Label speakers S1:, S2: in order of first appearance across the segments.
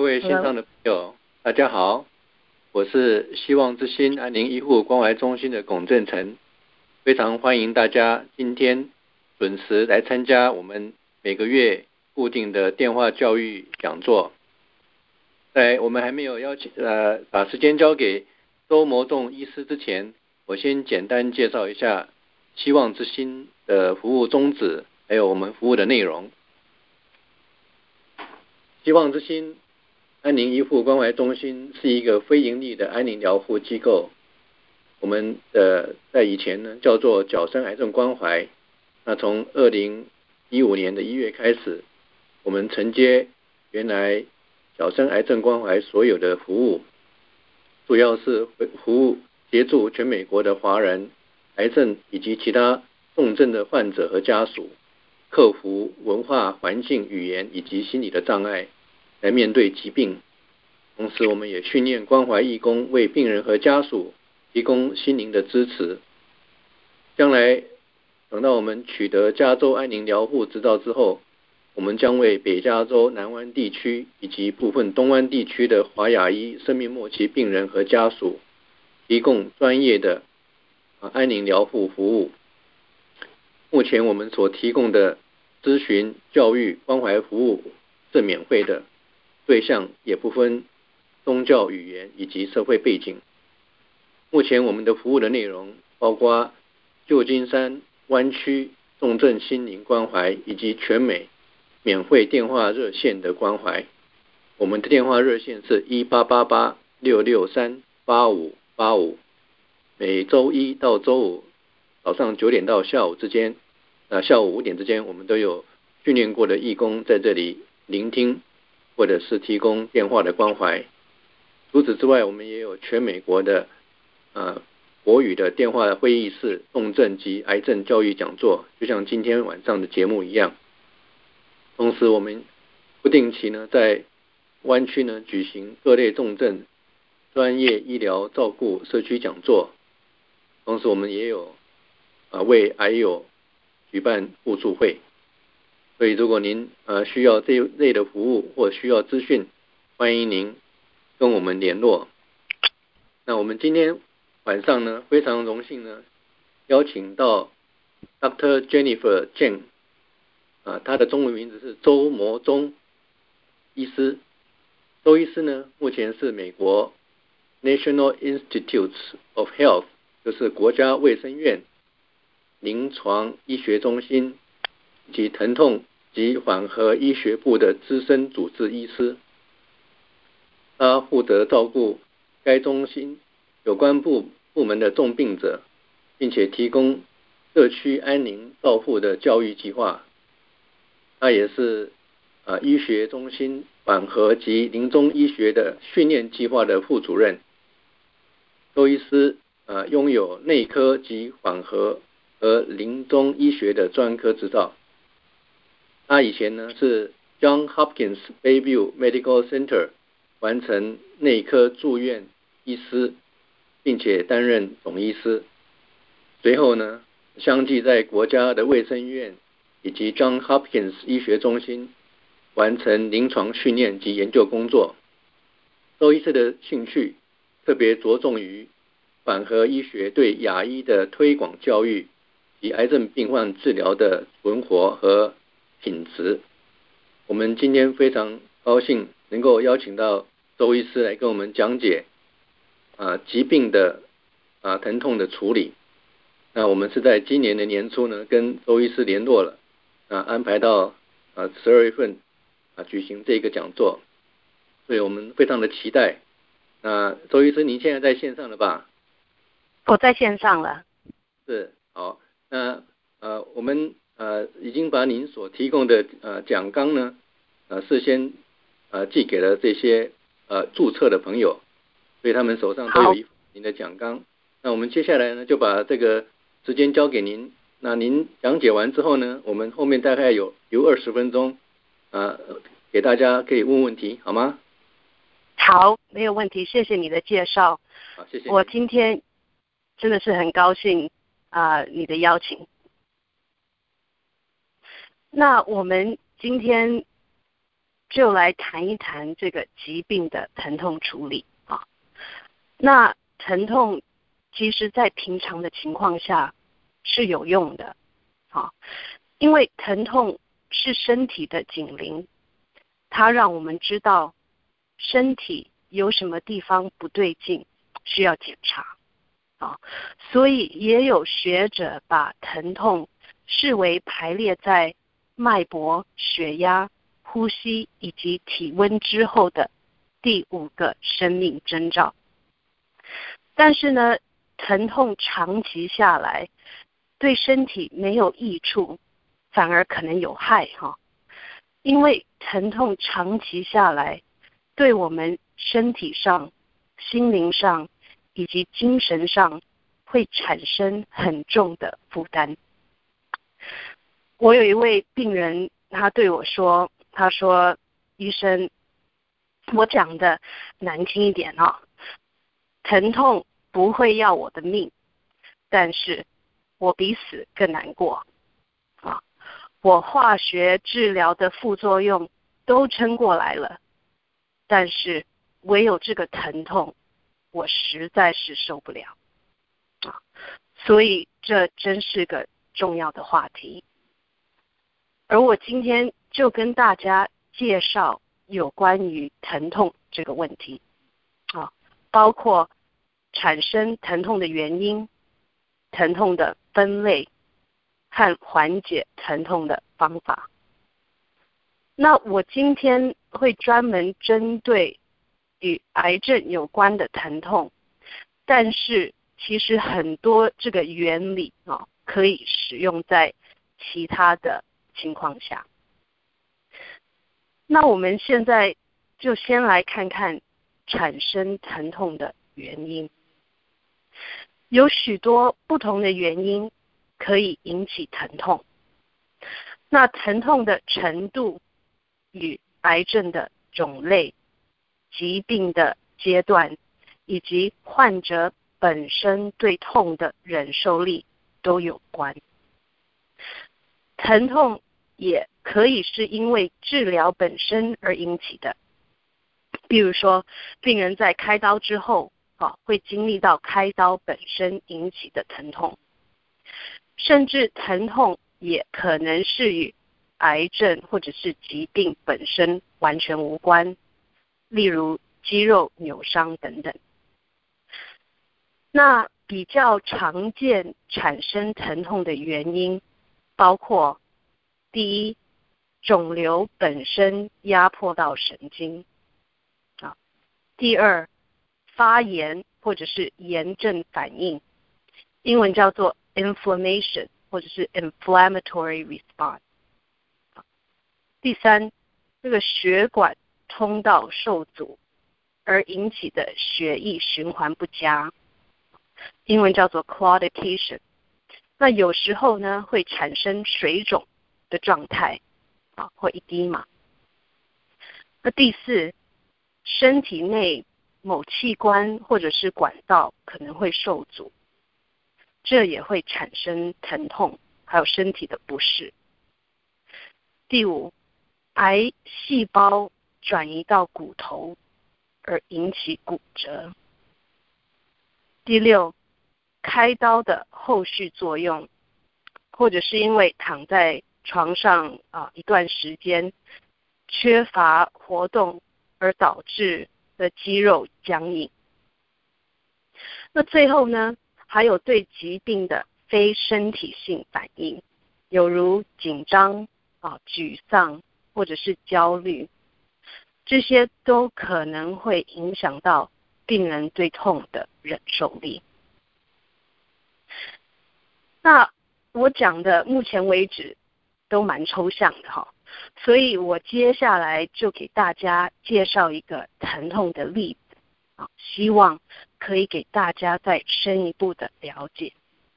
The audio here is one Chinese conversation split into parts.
S1: 各位线上的朋友，大家好，我是希望之心安宁医护关怀中心的龚正成，非常欢迎大家今天准时来参加我们每个月固定的电话教育讲座。在我们还没有把时间交给周谋仲医师之前，我先简单介绍一下希望之心的服务宗旨，还有我们服务的内容。希望之心安宁医护关怀中心是一个非营利的安宁疗护机构，我们在以前呢叫做角生癌症关怀。那从2015年的1月开始，我们承接原来角生癌症关怀所有的服务，主要是服务协助全美国的华人癌症以及其他重症的患者和家属克服文化、环境、语言以及心理的障碍，来面对疾病。同时，我们也训练关怀义工，为病人和家属提供心灵的支持。将来等到我们取得加州安宁疗护执照之后，我们将为北加州南湾地区以及部分东湾地区的华亚裔生命末期病人和家属提供专业的安宁疗护服务。目前我们所提供的咨询、教育、关怀服务是免费的，对象也不分宗教、语言以及社会背景。目前我们的服务的内容包括旧金山湾区重症心灵关怀以及全美免费电话热线的关怀。我们的电话热线是1888-663-8585，每周一到周五早上9点到下午5点之间，我们都有训练过的义工在这里聆听或者是提供电话的关怀。除此之外，我们也有全美国的国语的电话会议室重症及癌症教育讲座，就像今天晚上的节目一样。同时，我们不定期呢在湾区呢举行各类重症专业医疗照顾社区讲座。同时，我们也有为癌友举办互助会。所以，如果您需要这一类的服务或需要资讯，欢迎您跟我们联络。那我们今天晚上呢，非常荣幸呢，邀请到 Dr. Jennifer Cheng，她的中文名字是周谋中医师。周医师呢，目前是美国 National Institutes of Health， 就是国家卫生院临床医学中心及疼痛及缓和医学部的资深主治医师。他负责照顾该中心有关部门的重病者，并且提供社区安宁照护的教育计划。他也是医学中心缓和及临终医学的训练计划的副主任。周医师拥有内科及缓和和临终医学的专科执照。他以前呢是 John Hopkins Bayview Medical Center 完成内科住院医师，并且担任总医师。随后呢，相继在国家的卫生院以及 John Hopkins 医学中心完成临床训练及研究工作。周医师的兴趣特别着重于缓和医学对亚医的推广教育及癌症病患治疗的存活和品质。我们今天非常高兴能够邀请到周医师来跟我们讲解疾病的疼痛的处理。那我们是在今年的年初呢跟周医师联络了，安排到12月份举行这个讲座，所以我们非常的期待。那周医师您现在在线上了吧？
S2: 我在线上了。
S1: 是，好。那我们已经把您所提供的讲纲呢事先寄给了这些注册的朋友，所以他们手上都有一份您的讲纲。那我们接下来呢就把这个时间交给您。那您讲解完之后呢，我们后面大概有20分钟给大家可以问问题，好吗？
S2: 好，没有问题，谢谢你的介绍。
S1: 好，谢谢。
S2: 我今天真的是很高兴你的邀请。那我们今天就来谈一谈这个疾病的疼痛处理啊。那疼痛其实在平常的情况下是有用的啊，因为疼痛是身体的警铃，它让我们知道身体有什么地方不对劲，需要检查啊。所以也有学者把疼痛视为排列在脉搏、血压、呼吸以及体温之后的第5个生命征兆。但是呢，疼痛长期下来对身体没有益处，反而可能有害哈。因为疼痛长期下来对我们身体上、心灵上以及精神上会产生很重的负担。我有一位病人，他对我说，他说，医生，我讲的难听一点哦，疼痛不会要我的命，但是我比死更难过啊！我化学治疗的副作用都撑过来了，但是唯有这个疼痛，我实在是受不了啊！所以这真是个重要的话题。而我今天就跟大家介绍有关于疼痛这个问题啊，包括产生疼痛的原因、疼痛的分类和缓解疼痛的方法。那我今天会专门针对与癌症有关的疼痛，但是其实很多这个原理啊，可以使用在其他的情况下。那我们现在就先来看看产生疼痛的原因。有许多不同的原因可以引起疼痛。那疼痛的程度与癌症的种类、疾病的阶段以及患者本身对痛的忍受力都有关。疼痛也可以是因为治疗本身而引起的，比如说病人在开刀之后会经历到开刀本身引起的疼痛，甚至疼痛也可能是与癌症或者是疾病本身完全无关，例如肌肉扭伤等等。那比较常见产生疼痛的原因包括：第一，肿瘤本身压迫到神经；第二，发炎或者是炎症反应，英文叫做 inflammation 或者是 inflammatory response。第三，这个血管通道受阻而引起的血液循环不佳，英文叫做 claudication。那有时候呢会产生水肿的状态或edema。那第四，身体内某器官或者是管道可能会受阻，这也会产生疼痛，还有身体的不适。第五，癌细胞转移到骨头而引起骨折。第六，开刀的后续作用，或者是因为躺在床上一段时间，缺乏活动而导致的肌肉僵硬。那最后呢，还有对疾病的非身体性反应，有如紧张沮丧或者是焦虑，这些都可能会影响到病人对痛的忍受力。那我讲的目前为止都蛮抽象的所以我接下来就给大家介绍一个疼痛的例子希望可以给大家再深一步的了解。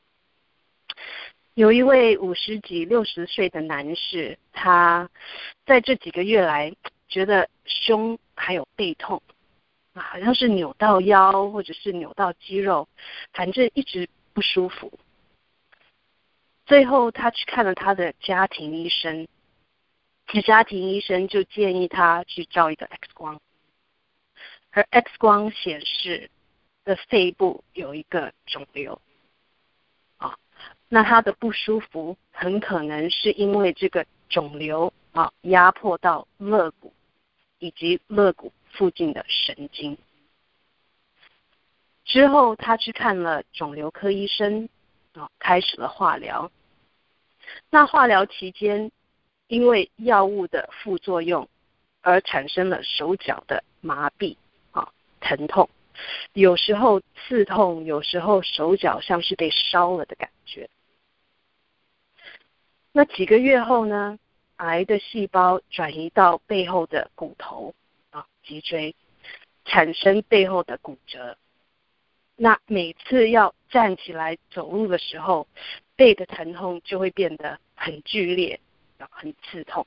S2: 有一位50几60岁的男士，他在这几个月来觉得胸还有背痛好像是扭到腰或者是扭到肌肉，反正一直不舒服。最后他去看了他的家庭医生， 那家庭医生就建议他去照一个 X 光，而 X 光显示的肺部有一个肿瘤啊，那他的不舒服很可能是因为这个肿瘤压迫到肋骨以及肋骨附近的神经。之后他去看了肿瘤科医生开始了化疗。那化疗期间因为药物的副作用而产生了手脚的麻痹疼痛，有时候刺痛，有时候手脚像是被烧了的感觉。那几个月后呢，癌的细胞转移到背后的骨头脊椎，产生背后的骨折。那每次要站起来走路的时候，背的疼痛就会变得很剧烈，很刺痛。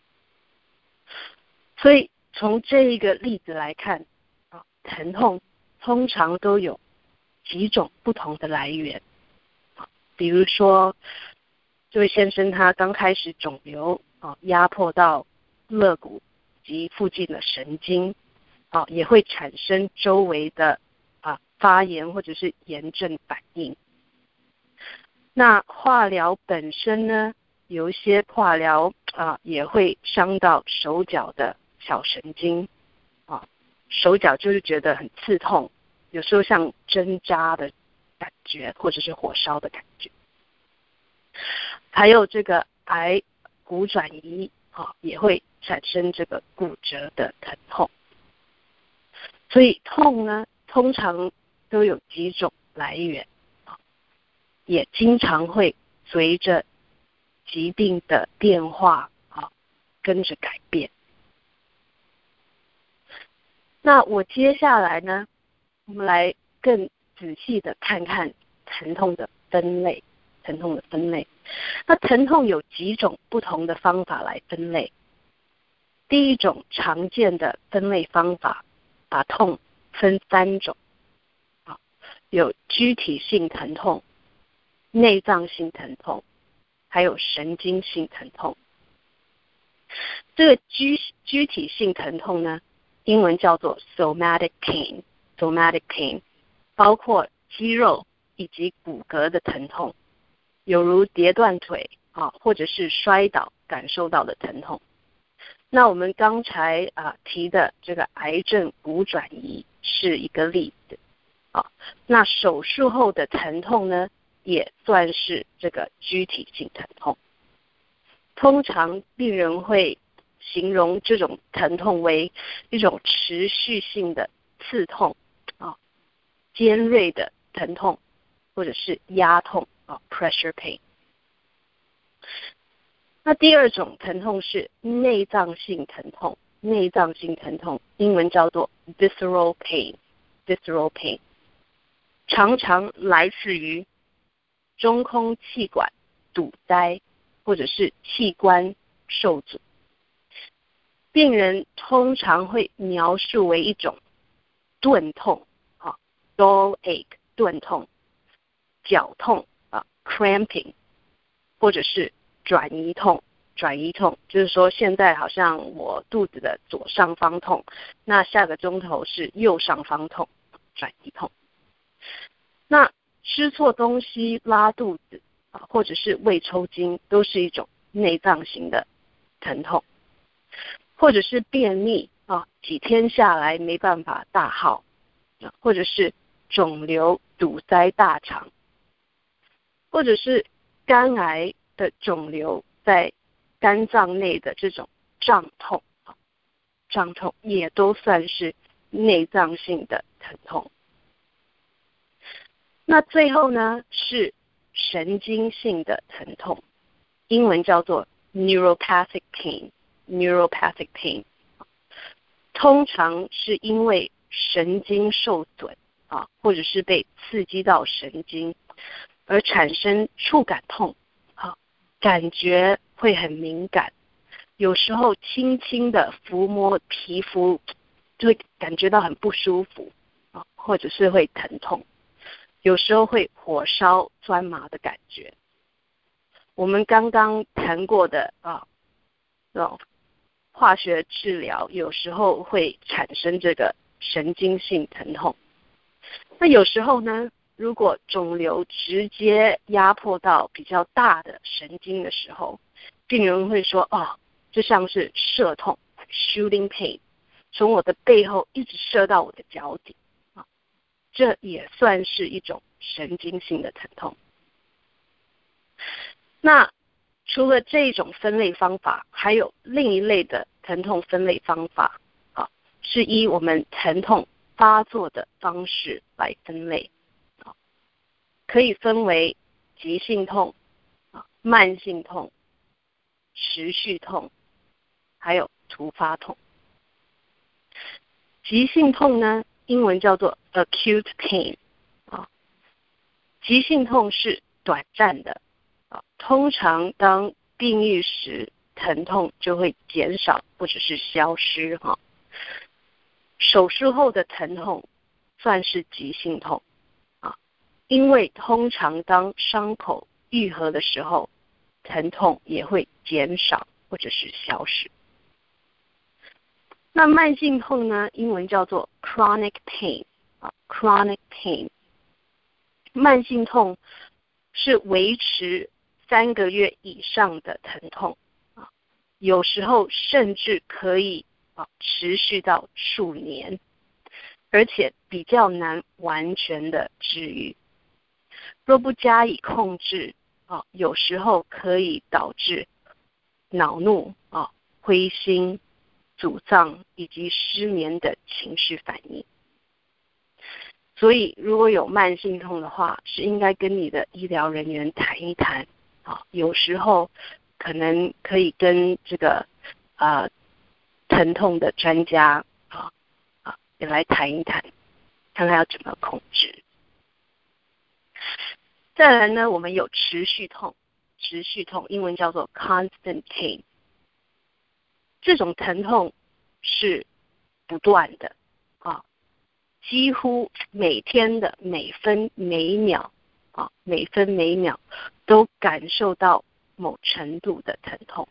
S2: 所以从这一个例子来看疼痛通常都有几种不同的来源。比如说这位先生他刚开始肿瘤压迫到肋骨及附近的神经也会产生周围的发炎或者是炎症反应。那化疗本身呢，有一些化疗也会伤到手脚的小神经手脚就是觉得很刺痛，有时候像针扎的感觉或者是火烧的感觉。还有这个癌骨转移也会产生这个骨折的疼痛。所以痛呢通常都有几种来源也经常会随着疾病的变化跟着改变。那我接下来呢，我们来更仔细的看看疼痛的分类。那疼痛有几种不同的方法来分类。第一种常见的分类方法，把痛分3种有躯体性疼痛、内脏性疼痛，还有神经性疼痛。这个躯体性疼痛呢，英文叫做 somatic pain， 包括肌肉以及骨骼的疼痛，有如跌断腿或者是摔倒感受到的疼痛。那我们刚才提的这个癌症骨转移是一个例子那手术后的疼痛呢，也算是这个躯体性疼痛。通常病人会形容这种疼痛为一种持续性的刺痛尖锐的疼痛，或者是压痛pressure pain。那第二种疼痛是内脏性疼痛，英文叫做 visceral pain， 常常来自于中空气管堵塞或者是器官受阻。病人通常会描述为一种钝痛dull ache 钝痛，绞痛cramping， 或者是转移痛就是说现在好像我肚子的左上方痛，那下个钟头是右上方痛，转移痛。那吃错东西拉肚子或者是胃抽筋都是一种内脏型的疼痛，或者是便秘几天下来没办法大号，或者是肿瘤堵塞大肠，或者是肝癌的肿瘤在肝脏内的这种胀痛也都算是内脏性的疼痛。那最后呢是神经性的疼痛，英文叫做 neuropathic pain， 通常是因为神经受损或者是被刺激到神经而产生触感痛感觉会很敏感，有时候轻轻的抚摸皮肤就会感觉到很不舒服或者是会疼痛，有时候会火烧钻麻的感觉。我们刚刚谈过的化学治疗有时候会产生这个神经性疼痛。那有时候呢，如果肿瘤直接压迫到比较大的神经的时候，病人会说，这像是射痛 shooting pain， 从我的背后一直射到我的脚底，这也算是一种神经性的疼痛。那除了这种分类方法，还有另一类的疼痛分类方法，是依我们疼痛发作的方式来分类，可以分为急性痛、慢性痛、持续痛，还有突发痛。急性痛呢，英文叫做 acute pain， 急性痛是短暂的，通常当病愈时，疼痛就会减少或者是消失。手术后的疼痛算是急性痛，因为通常当伤口愈合的时候，疼痛也会减少或者是消失。那慢性痛呢，英文叫做 chronic pain，chronic pain。慢性痛是维持3个月以上的疼痛，有时候甚至可以持续到数年，而且比较难完全的治愈。若不加以控制，有时候可以导致恼怒、灰心、沮丧以及失眠的情绪反应。所以如果有慢性痛的话，是应该跟你的医疗人员谈一谈，有时候可能可以跟这个疼痛的专家也来谈一谈，看看要怎么控制。再来呢，我们有持续痛，英文叫做 constant pain。这种疼痛是不断的，几乎每天的每分每秒，都感受到某程度的疼痛。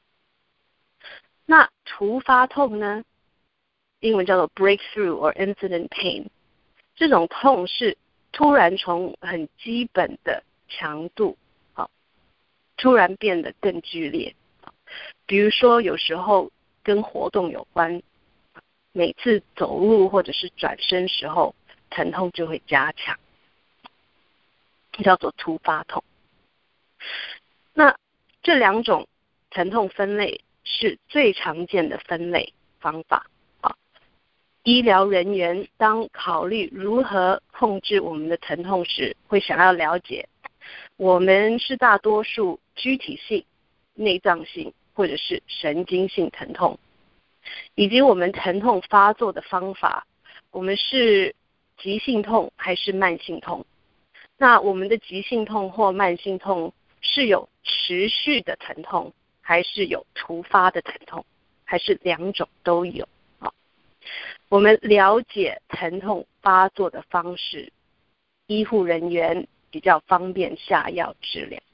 S2: 那突发痛呢，英文叫做 breakthrough or incident pain。这种痛是突然从很基本的强度，突然变得更剧烈。比如说有时候跟活动有关，每次走路或者是转身时候，疼痛就会加强，叫做突发痛。那这2种疼痛分类是最常见的分类方法。医疗人员当考虑如何控制我们的疼痛时，会想要了解我们是大多数躯体性、内脏性或者是神经性疼痛，以及我们疼痛发作的方法，我们是急性痛还是慢性痛。那我们的急性痛或慢性痛是有持续的疼痛，还是有突发的疼痛，还是2种都有。我们了解疼痛发作的方式，医护人员比较方便下药治疗。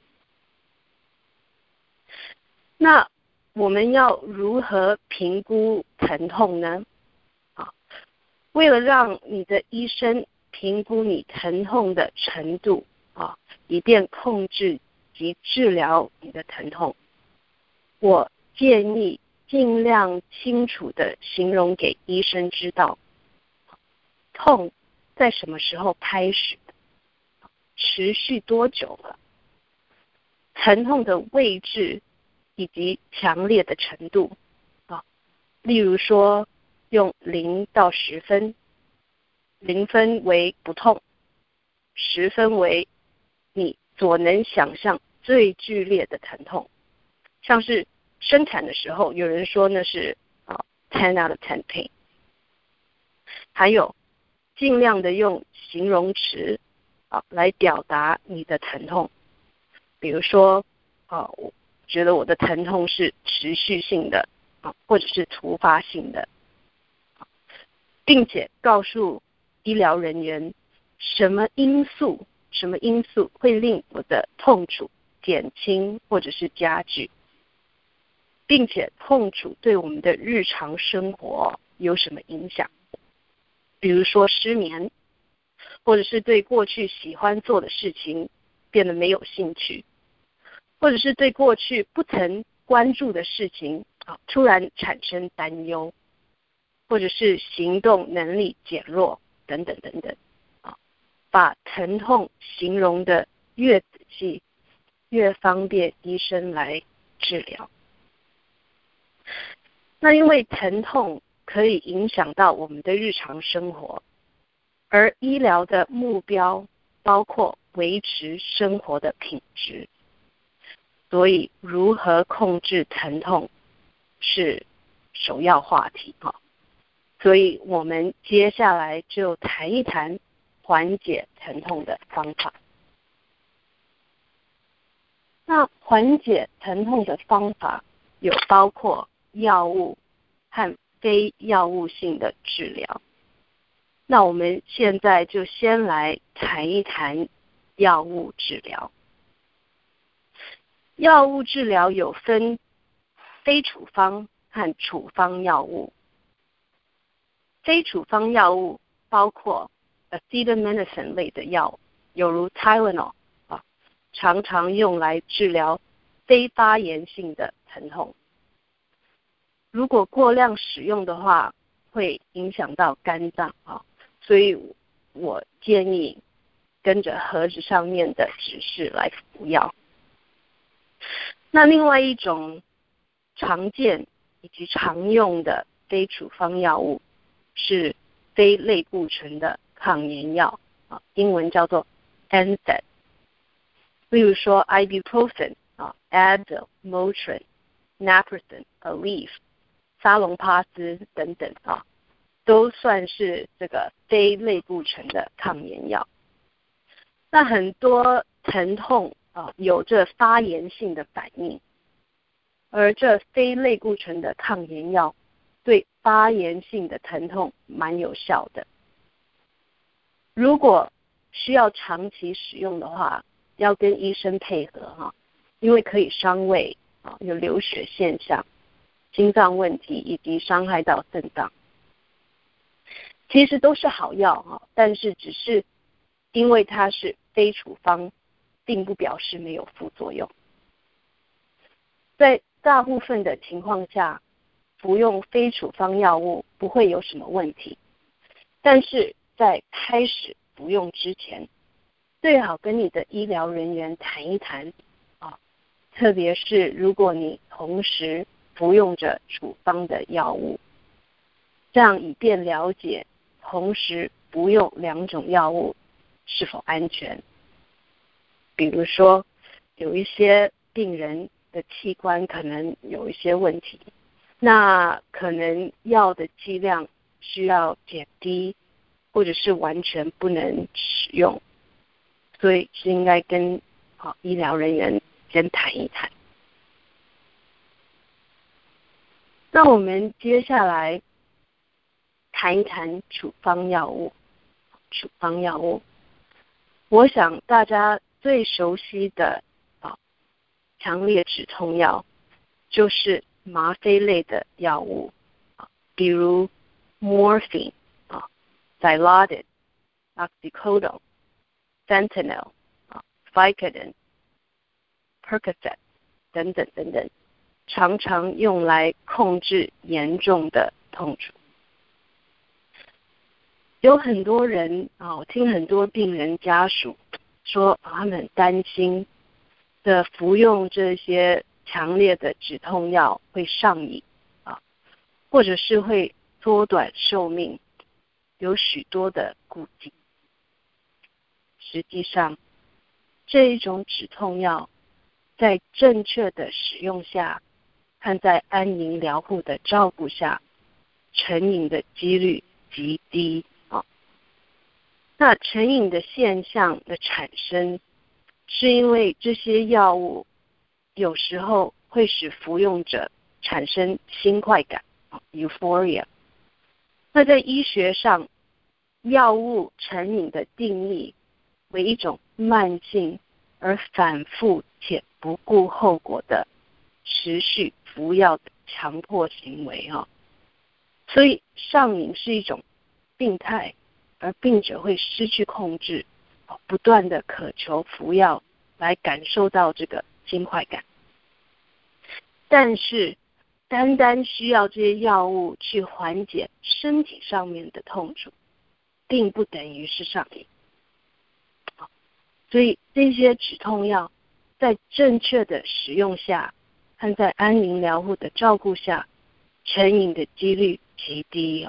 S2: 那我们要如何评估疼痛呢？为了让你的医生评估你疼痛的程度，以便控制及治疗你的疼痛，我建议尽量清楚地形容给医生知道，痛在什么时候开始，持续多久了，疼痛的位置以及强烈的程度。例如说用0到10分，0分为不痛，10分为你所能想象最剧烈的疼痛。像是生产的时候，有人说那是10 out of 10 pain。还有尽量的用形容词来表达你的疼痛。比如说我觉得我的疼痛是持续性的，或者是突发性的，并且告诉医疗人员什么因素会令我的痛楚减轻或者是加剧。 并且痛楚对我们的日常生活有什么影响，比如说失眠，或者是对过去喜欢做的事情变得没有兴趣，或者是对过去不曾关注的事情突然产生担忧，或者是行动能力减弱等等等等。把疼痛形容的越仔细，越方便医生来治疗。那因为疼痛可以影响到我们的日常生活，而医疗的目标包括维持生活的品质，所以如何控制疼痛是首要话题。所以我们接下来就谈一谈缓解疼痛的方法。那缓解疼痛的方法有包括药物和非药物性的治疗。那我们现在就先来谈一谈药物治疗。药物治疗有分非处方和处方药物。非处方药物包括 acetaminophen 类的药，有如 Tylenol，常常用来治疗非发炎性的疼痛。如果过量使用的话，会影响到肝脏，所以我建议跟着盒子上面的指示来服药。那另外一种常见以及常用的非处方药物是非类固醇的抗炎药，英文叫做 NSAID。例如说 ibuprofen、Advil、Motrin、Naproxen、Aleve、沙龙帕斯等等都算是这个非类固醇的抗炎药。那很多疼痛有着发炎性的反应，而这非类固醇的抗炎药对发炎性的疼痛蛮有效的。如果需要长期使用的话，要跟医生配合因为可以伤胃有流血现象、心脏问题以及伤害到肾脏。其实都是好药但是只是因为它是非处方，并不表示没有副作用。在大部分的情况下，服用非处方药物不会有什么问题，但是在开始服用之前，最好跟你的医疗人员谈一谈特别是如果你同时服用着处方的药物，这样以便了解同时服用两种药物是否安全。比如说有一些病人的器官可能有一些问题，那可能药的剂量需要减低，或者是完全不能使用，所以是应该跟医疗人员先谈一谈。那我们接下来谈一谈处方药物。处方药物，我想大家最熟悉的强烈止痛药就是吗啡类的药物，比如 morphine、Dilaudid、oxycodone、fentanyl、Vicodin、Percocet 等等等等，常常用来控制严重的痛楚。有很多人我听很多病人家属说他们很担心的服用这些强烈的止痛药会上瘾或者是会缩短寿命，有许多的顾忌。实际上，这一种止痛药在正确的使用下和在安宁疗护的照顾下，成瘾的几率极低那成瘾的现象的产生，是因为这些药物有时候会使服用者产生新快感 euphoria。那在医学上，药物成瘾的定义为一种慢性而反复且不顾后果的持续服服药的强迫行为所以上瘾是一种病态，而病者会失去控制，不断的渴求服药来感受到这个轻快感。但是单单需要这些药物去缓解身体上面的痛楚，并不等于是上瘾。所以这些止痛药在正确的使用下和在安宁疗护的照顾下，成瘾的几率极低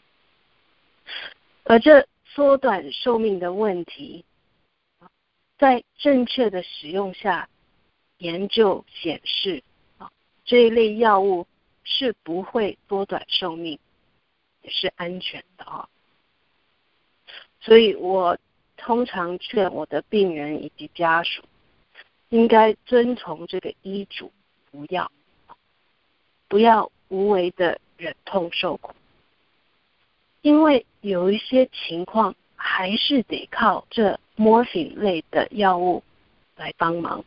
S2: 而这缩短寿命的问题，在正确的使用下，研究显示这一类药物是不会缩短寿命，也是安全的所以我通常劝我的病人以及家属应该遵从这个医嘱，不要无为的忍痛受苦，因为有一些情况还是得靠这 morphine 类的药物来帮忙。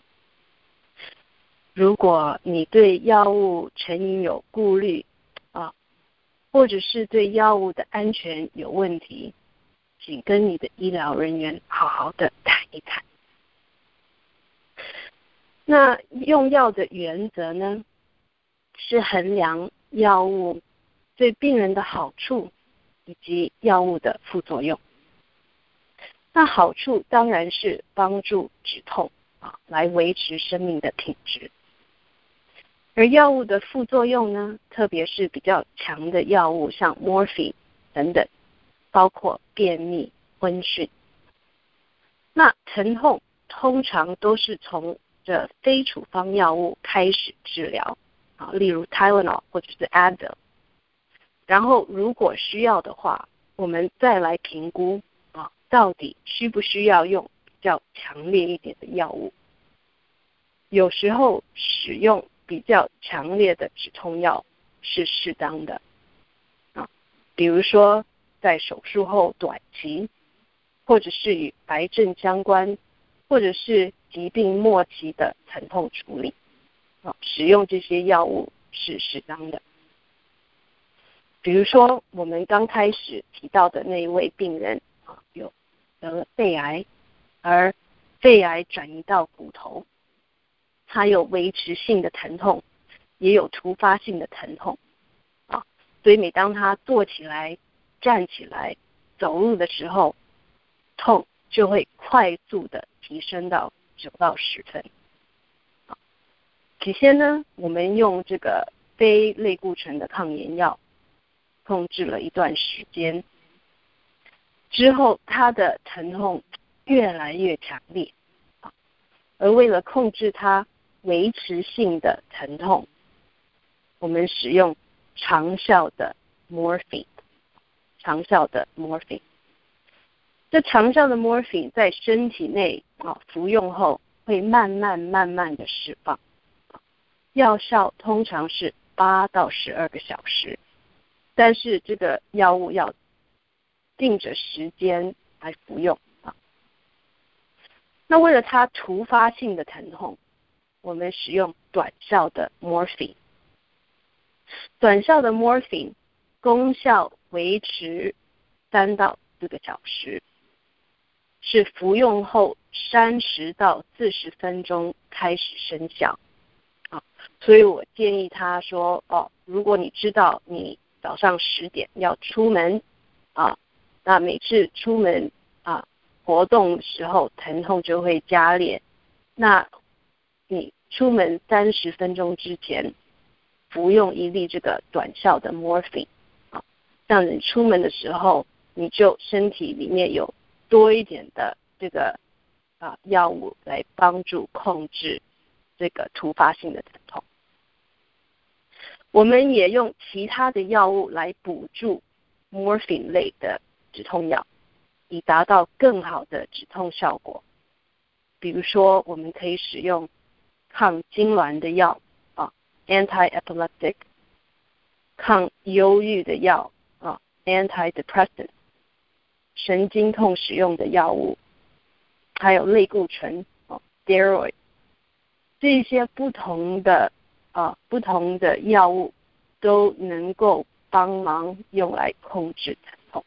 S2: 如果你对药物成瘾有顾虑或者是对药物的安全有问题，请跟你的医疗人员好好的谈一谈。那用药的原则呢，是衡量药物对病人的好处以及药物的副作用。那好处当然是帮助止痛来维持生命的品质。而药物的副作用呢，特别是比较强的药物，像 morphine 等等，包括便秘、昏眩。那疼痛通常都是从这非处方药物开始治疗例如 Tylenol 或者是 Advil。然后如果需要的话，我们再来评估到底需不需要用比较强烈一点的药物。有时候使用比较强烈的止痛药是适当的比如说在手术后短期，或者是与癌症相关，或者是疾病末期的疼痛处理使用这些药物是适当的。比如说我们刚开始提到的那一位病人有得了肺癌，而肺癌转移到骨头，他有维持性的疼痛，也有突发性的疼痛所以每当他坐起来、站起来、走路的时候，痛就会快速的提升到9到10分。起先呢，我们用这个非类固醇的抗炎药控制了一段时间，之后他的疼痛越来越强烈而为了控制他维持性的疼痛，我们使用长效的 morphine。这长效的 morphine 在身体内服用后会慢慢的释放，药效通常是8到12个小时，但是这个药物要定着时间来服用那为了它突发性的疼痛，我们使用短效的 morphine。短效的 morphine 功效维持3到4个小时，是服用后30到40分钟开始生效所以我建议他说如果你知道你早上10点要出门那每次出门活动的时候疼痛就会加烈，那你出门30分钟之前服用1粒这个短效的 morphine这样你出门的时候你就身体里面有多一点的这个药物来帮助控制这个突发性的疼痛。我们也用其他的药物来补助 morphine 类的止痛药，以达到更好的止痛效果。比如说我们可以使用抗痉挛的药anti-epileptic， 抗忧郁的药antidepressant， 神经痛使用的药物，还有类固醇steroid。这些不同的不同的药物都能够帮忙用来控制疼痛。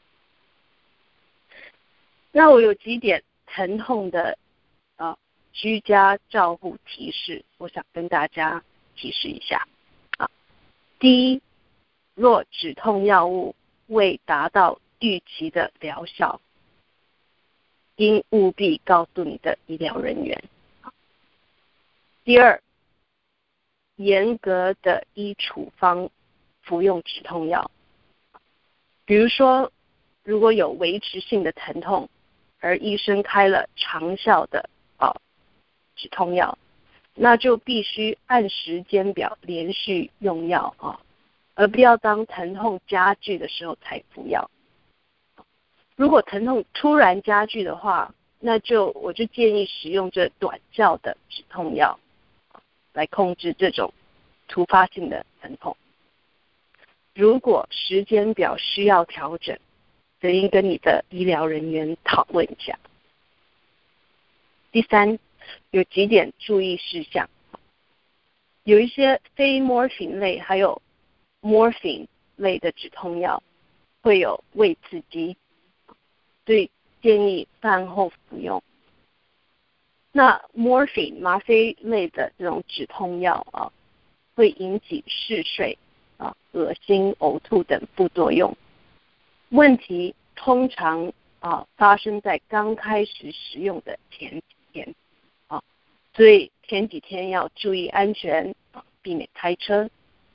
S2: 那我有几点疼痛的居家照护提示，我想跟大家提示一下。第一，若止痛药物未达到预期的疗效，应务必告诉你的医疗人员。第二，严格的依处方服用止痛药。比如说，如果有维持性的疼痛，而医生开了长效的止痛药，那就必须按时间表连续用药而不要当疼痛加剧的时候才服药。如果疼痛突然加剧的话，我就建议使用这短效的止痛药来控制这种突发性的疼痛。如果时间表需要调整，则应跟你的医疗人员讨论一下。第三，有几点注意事项。有一些非 morphine 类还有 morphine 类的止痛药会有胃刺激，所以建议饭后服用。那 morphine 吗啡类的这种止痛药会引起嗜睡恶心、呕吐等副作用。问题通常发生在刚开始使用的前几天所以前几天要注意安全避免开车。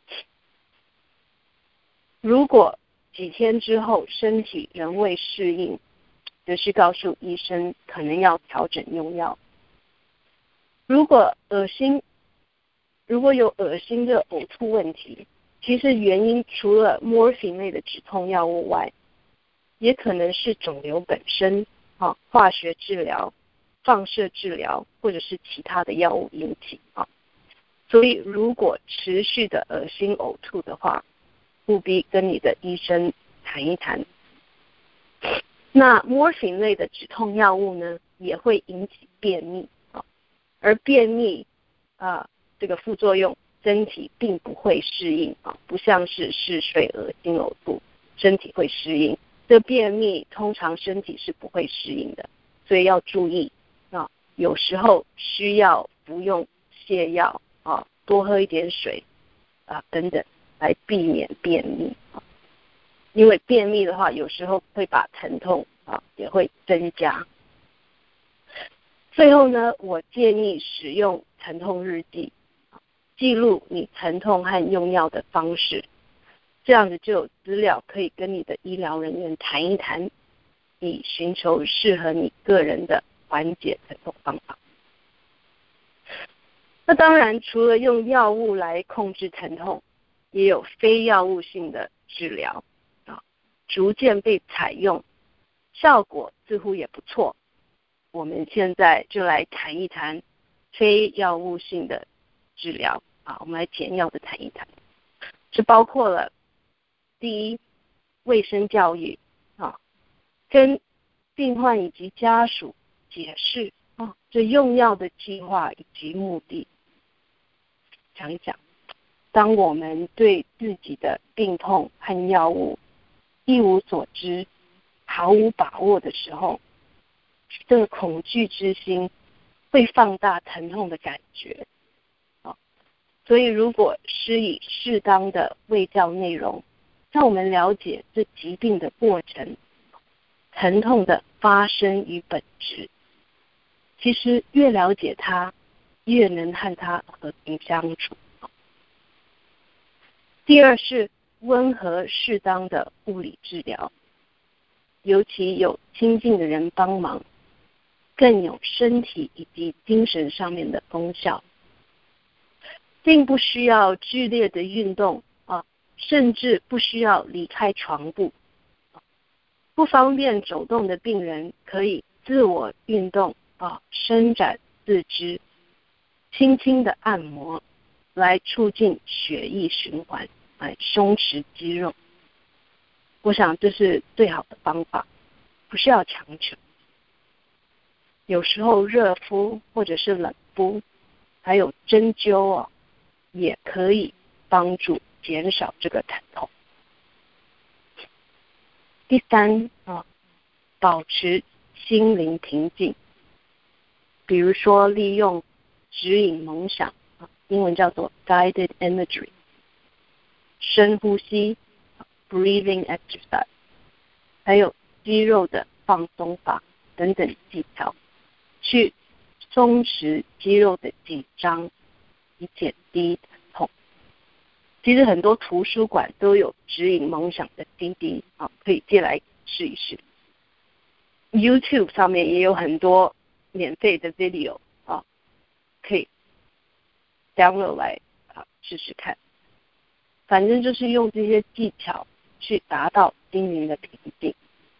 S2: 如果几天之后身体仍未适应，则是告诉医生可能要调整用药。如果有恶心的呕吐问题，其实原因除了 morphine 类的止痛药物外，也可能是肿瘤本身化学治疗、放射治疗或者是其他的药物引起所以如果持续的恶心呕吐的话，务必跟你的医生谈一谈。那 morphine 类的止痛药物呢，也会引起便秘而便秘这个副作用身体并不会适应不像是嗜睡、恶心、呕吐，身体会适应。这便秘通常身体是不会适应的，所以要注意有时候需要服用泻药多喝一点水等等，来避免便秘因为便秘的话，有时候会把疼痛也会增加。最后呢，我建议使用疼痛日记，记录你疼痛和用药的方式，这样子就有资料可以跟你的医疗人员谈一谈，以寻求适合你个人的缓解疼痛方法。那当然，除了用药物来控制疼痛，也有非药物性的治疗逐渐被采用，效果似乎也不错。我们现在就来谈一谈非药物性的治疗我们来简要的谈一谈。这包括了第一，卫生教育跟病患以及家属解释这用药的计划以及目的。讲一讲，当我们对自己的病痛和药物一无所知、毫无把握的时候，这个恐惧之心会放大疼痛的感觉所以如果施以适当的卫教内容，让我们了解这疾病的过程、疼痛的发生与本质，其实越了解它，越能和它和平相处。第二是温和适当的物理治疗，尤其有亲近的人帮忙，更有身体以及精神上面的功效。并不需要剧烈的运动甚至不需要离开床铺。不方便走动的病人可以自我运动伸展四肢，轻轻的按摩，来促进血液循环，来松弛肌肉。我想这是最好的方法，不需要强求。有时候热敷或者是冷敷，还有针灸也可以帮助减少这个疼痛。第三保持心灵平静，比如说利用指引冥想，英文叫做 guided imagery， 深呼吸 breathing exercise， 还有肌肉的放松法等等技巧，去松弛肌肉的紧张，以减低疼痛。其实很多图书馆都有指引冥想的 CD 可以借来试一试。YouTube 上面也有很多免费的 video 可以 download 来试试看。反正就是用这些技巧去达到心灵的平静。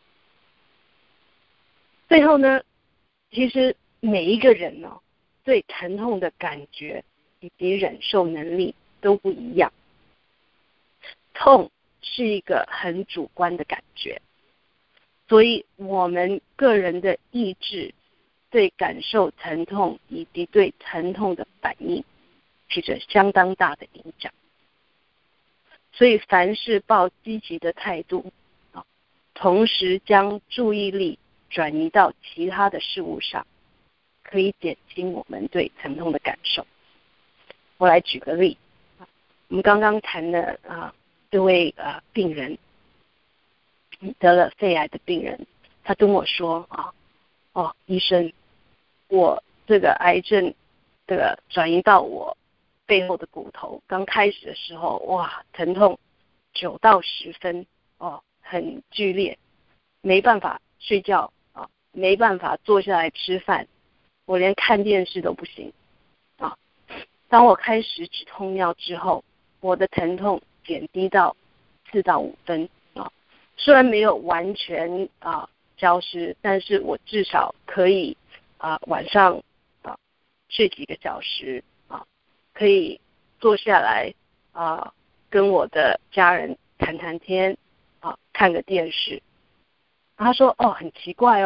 S2: 最后呢，其实每一个人对疼痛的感觉以及忍受能力都不一样。痛是一个很主观的感觉，所以我们个人的意志对感受疼痛以及对疼痛的反应起着相当大的影响。所以凡事抱积极的态度，同时将注意力转移到其他的事物上，可以减轻我们对疼痛的感受。我来举个例，我们刚刚谈的这位病人，得了肺癌的病人，他跟我说医生，我这个癌症这个转移到我背后的骨头，刚开始的时候疼痛9到10分很剧烈，没办法睡觉没办法坐下来吃饭，我连看电视都不行当我开始止痛药之后，我的疼痛减低到4到5分虽然没有完全消失，但是我至少可以晚上睡几个小时可以坐下来跟我的家人谈谈天看个电视。他说很奇怪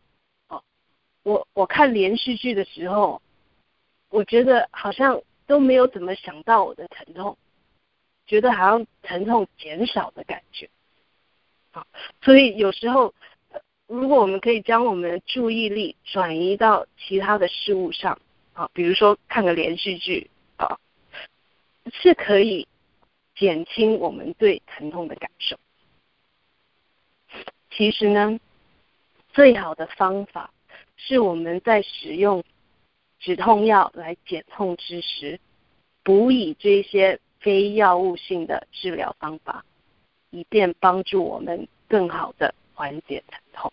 S2: 我看连续剧的时候，我觉得好像都没有怎么想到我的疼痛，觉得好像疼痛减少的感觉所以有时候如果我们可以将我们的注意力转移到其他的事物上比如说看个连续剧是可以减轻我们对疼痛的感受。其实呢，最好的方法是我们在使用止痛药来减痛之时，补以这些非药物性的治疗方法，以便帮助我们更好的缓解疼痛。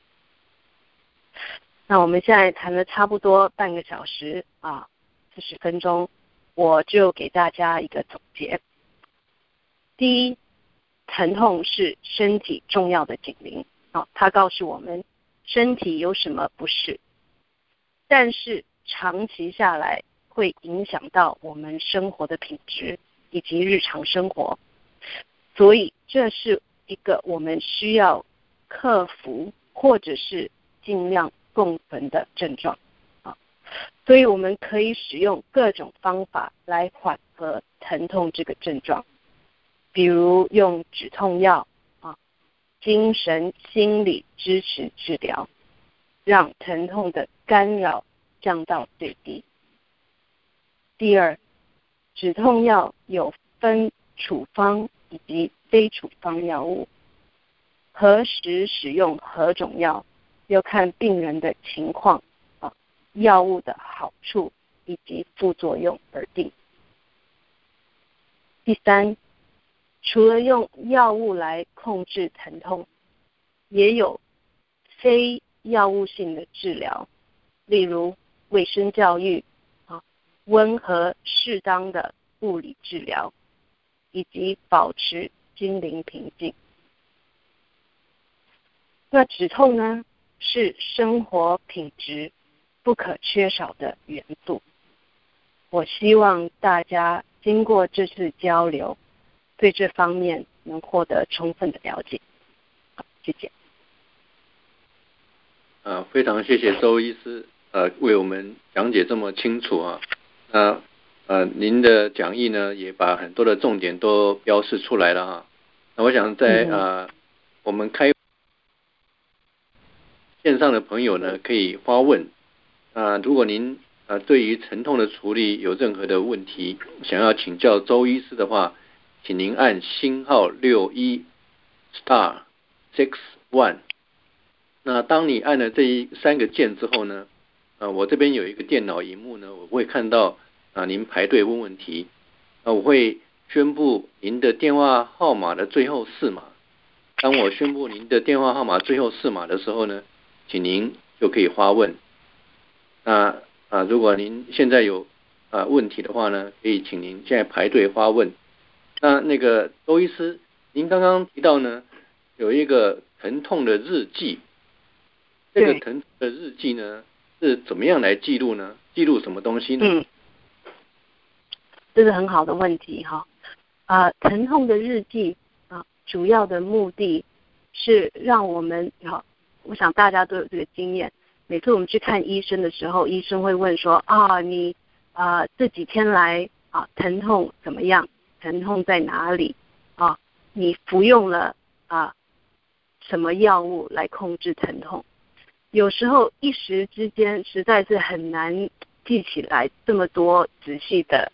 S2: 那我们现在谈了差不多半个小时40分钟，我就给大家一个总结。第一，疼痛是身体重要的警铃它告诉我们身体有什么不适，但是长期下来会影响到我们生活的品质以及日常生活，所以这是一个我们需要克服或者是尽量共存的症状所以我们可以使用各种方法来缓和疼痛这个症状，比如用止痛药精神心理支持治疗，让疼痛的干扰降到最低。第二，止痛药有分处方以及非处方药物，何时使用何种药，要看病人的情况药物的好处以及副作用而定。第三，除了用药物来控制疼痛，也有非药物性的治疗，例如卫生教育温和适当的物理治疗，以及保持心灵平静。那止痛呢，是生活品质不可缺少的元素。我希望大家经过这次交流，对这方面能获得充分的了解。好，谢谢。
S1: 非常谢谢周医师为我们讲解这么清楚那您的讲义呢也把很多的重点都标示出来了哈。那我想在我们开线上的朋友呢可以发问。如果您对于疼痛的处理有任何的问题，想要请教周医师的话，请您按星号61 *61。那当你按了这3个键之后呢，我这边有一个电脑荧幕呢，我会看到您排队问问题，我会宣布您的电话号码的最后4码。当我宣布您的电话号码最后4码的时候呢，请您就可以发问。如果您现在有问题的话呢，可以请您现在排队发问。那个周医师，您刚刚提到呢，有一个疼痛的日记，这个疼痛的日记呢是怎么样来记录呢？记录什么东西呢？
S2: 这是很好的问题哈。疼痛的日记主要的目的是让我们我想大家都有这个经验，每次我们去看医生的时候，医生会问说你这几天来疼痛怎么样？疼痛在哪里？你服用了什么药物来控制疼痛？有时候一时之间实在是很难记起来这么多仔细的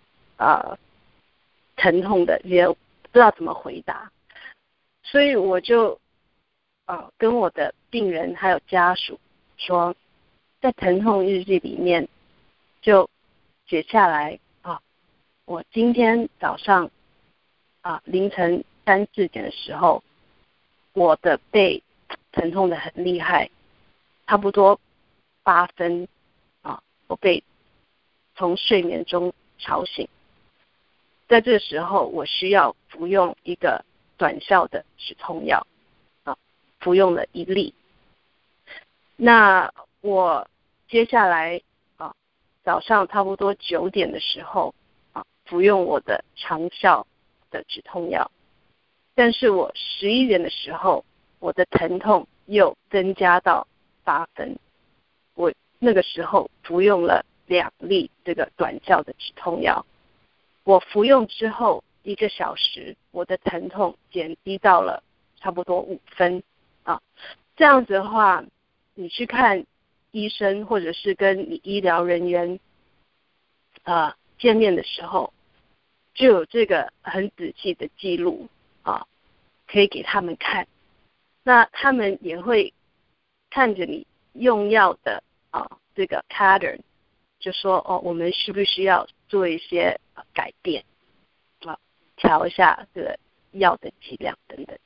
S2: 疼痛的，也不知道怎么回答，所以我就跟我的病人还有家属说，在疼痛日记里面就写下来我今天早上凌晨3、4点的时候，我的背疼痛的很厉害，差不多8分我被从睡眠中吵醒。在这时候，我需要服用一个短效的止痛药服用了1粒。那我接下来早上差不多9点的时候服用我的长效的止痛药，但是我11点的时候，我的疼痛又增加到8分，我那个时候服用了2粒这个短效的止痛药。我服用之后1个小时，我的疼痛减低到了差不多5分这样子的话，你去看医生或者是跟你医疗人员见面的时候，就有这个很仔细的记录可以给他们看。那他们也会看着你用药的这个 pattern， 就说我们需不需要做一些改变调一下这个药的剂量等等。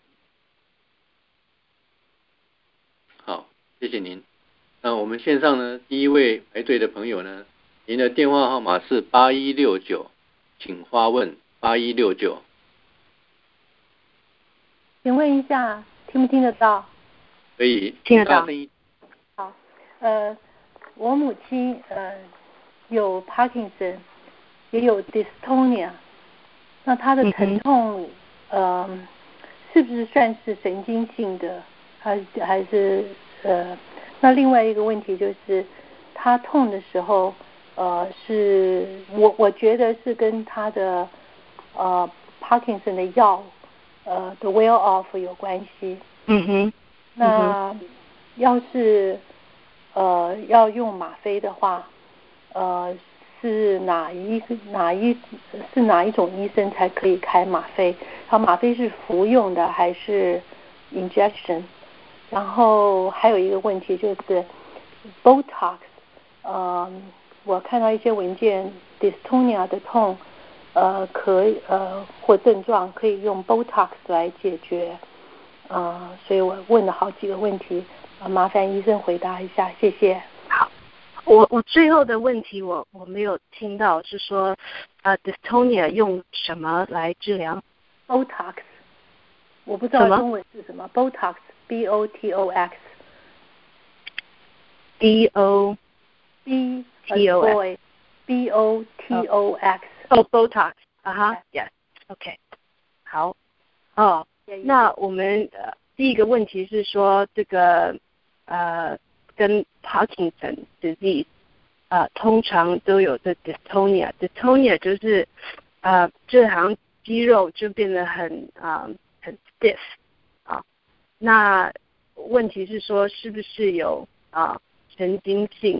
S1: 好，谢谢您。那我们线上呢，第一位排队的朋友呢，您的电话号码是8169，请发问8169。
S3: 请问一下，听不听得到？
S1: 可以，
S2: 听得到。
S3: 好，我母亲有 Parkinson， 也有 Dystonia， 那她的疼痛是不是算是神经性的，还是那另外一个问题就是她痛的时候是我觉得是跟她的Parkinson 的药的 wear off 有关系。那要是要用吗啡的话，是哪一种医生才可以开吗啡？它吗啡是服用的还是 injection？ 然后还有一个问题就是 Botox， 我看到一些文件 Dystonia 的痛可以或症状可以用 Botox 来解决。所以我问了好几个问题，麻烦医生回答一下，谢谢。
S2: 好，我最后的问题我没有听到，是说Dystonia 用什么来治疗
S3: ？Botox， 我不知道中文是什么 ？Botox BOTOX。
S2: BOTOX。Botox。Yes。OK。好。那我们第一个问题是说这个跟 Parkinson disease 通常都有这 dystonia 就是这好像肌肉就变得很 stiff 啊。那问题是说是不是有神经性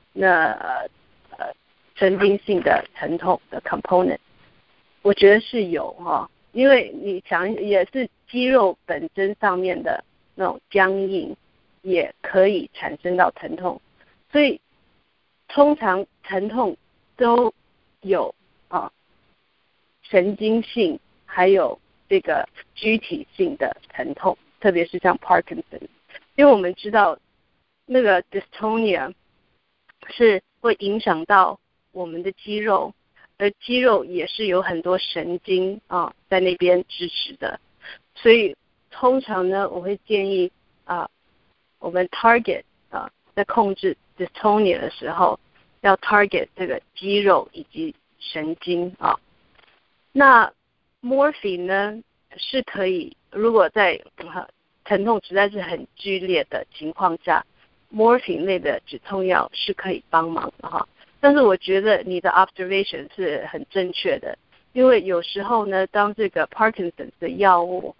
S2: 神经性的疼痛的 component？ 我觉得是有因为你想也是肌肉本身上面的那种僵硬也可以产生到疼痛，所以通常疼痛都有神经性还有这个躯体性的疼痛，特别是像 Parkinson， 因为我们知道那个 dystonia 是会影响到我们的肌肉，而肌肉也是有很多神经在那边支持的，所以通常呢我会建议我们 target 在控制 dystonia 的时候要 target 这个肌肉以及神经那 morphine 呢是可以，如果在疼痛实在是很剧烈的情况下 morphine 类的止痛药是可以帮忙的但是我觉得你的 observation 是很正确的，因为有时候呢当这个 Parkinson 的药物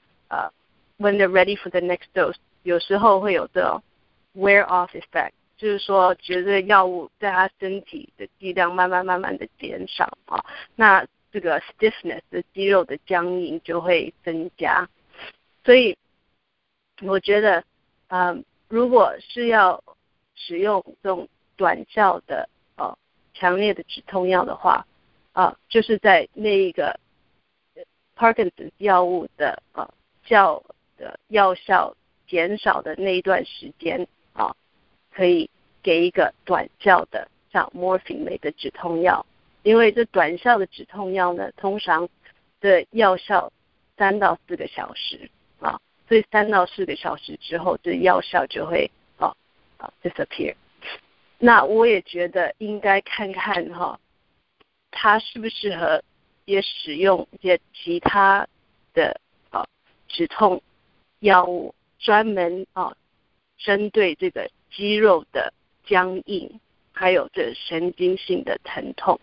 S2: when they're ready for the next dose 有时候会有这种 wear off effect， 就是说觉得药物在他身体的剂量慢慢的减少那这个 stiffness 的肌肉的僵硬就会增加，所以我觉得如果是要使用这种短效的强烈的止痛药的话就是在那一个 Parkinson 药物的药效减少的那一段时间可以给一个短效的像 morphine 类的止痛药，因为这短效的止痛药呢通常的药效3到4个小时所以3到4个小时之后这药效就会disappear。 那我也觉得应该看看它适不适合也使用一些其他的止痛药物，专门针对这个肌肉的僵硬还有这神经性的疼痛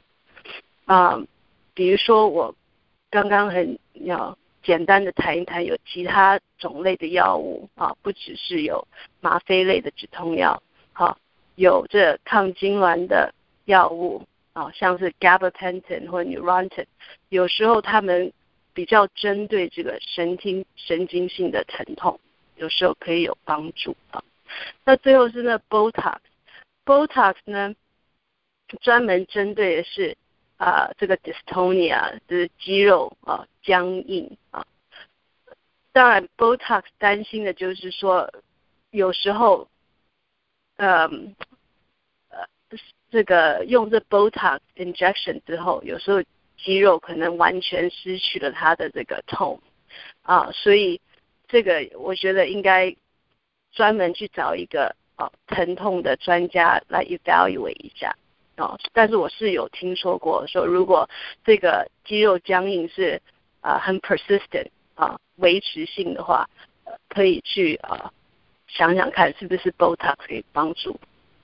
S2: 比如说我刚刚很简单的谈一谈有其他种类的药物不只是有吗啡类的止痛药有这抗痉挛的药物像是 gabapentin 或 Neurontin， 有时候他们比较针对这个神经性的疼痛，有时候可以有帮助那最后是那 Botox 呢专门针对的是这个 dystonia 就是肌肉僵硬当然 Botox 担心的就是说有时候这个用这 Botox injection 之后，有时候肌肉可能完全失去了它的这个痛所以这个我觉得应该专门去找一个疼痛的专家来 evaluate 一下但是我是有听说过说如果这个肌肉僵硬是很 persistent 维持性的话可以去想想看是不是 Botox 可以帮助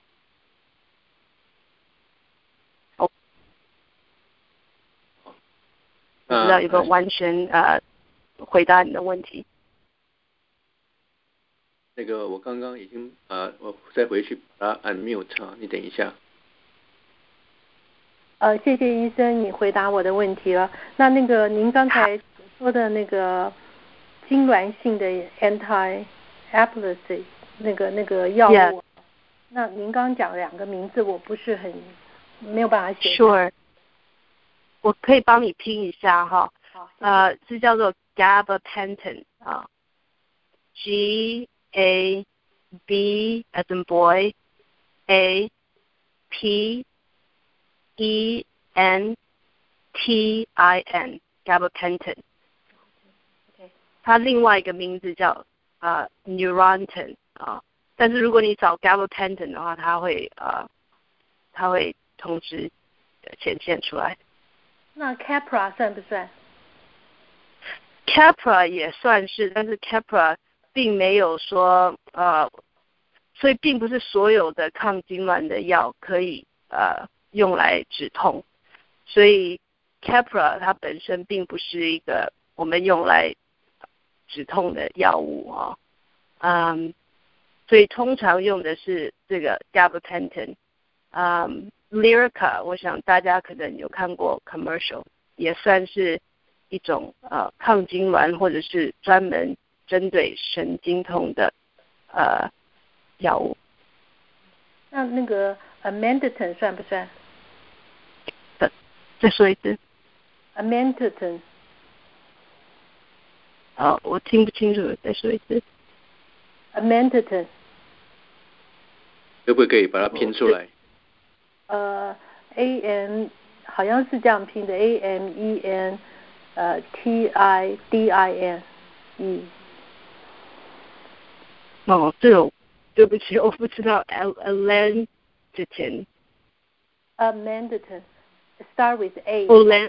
S2: 不知道有没有完全回答你的问题。
S1: 那个我刚刚已经我再回去把它 unmute 你等一下。
S3: 谢谢医生，你回答我的问题了。那个您刚才说的那个痉挛性的 anti-epilepsy 那个药物
S2: ，yes.
S3: 那您刚讲2个名字，我不是很没有办法写。
S2: Sure， 我可以帮你拼一下
S3: 好，
S2: 是叫做 gabapentin G A B as in boy A P E N T I N gabapentin。它另外一个名字叫Neurontin 但是如果你找 gabapentin 的话，它会通知显现出来。
S3: 那 Keppra 算不算？
S2: Keppra 也算是，但是 Keppra 并没有说所以并不是所有的抗痉挛的药可以用来止痛，所以 Keppra 它本身并不是一个我们用来止痛的药物所以通常用的是这个 gabapentin。Lyrica 我想大家可能有看过 commercial， 也算是一种抗痉挛或者是专门针对神经痛的药物。
S3: 那个 Amantadine 算不算？
S2: 再说一次。
S3: Amantadine。
S2: 我听不清楚，再说一次。
S3: Amantadine。
S1: 可不可以把它拼出来
S3: ？AN 好像是这样拼的 ，AMEN TIDINE。
S2: 这个对不起，我不知道 Amantadine。
S3: Amantadine start with A。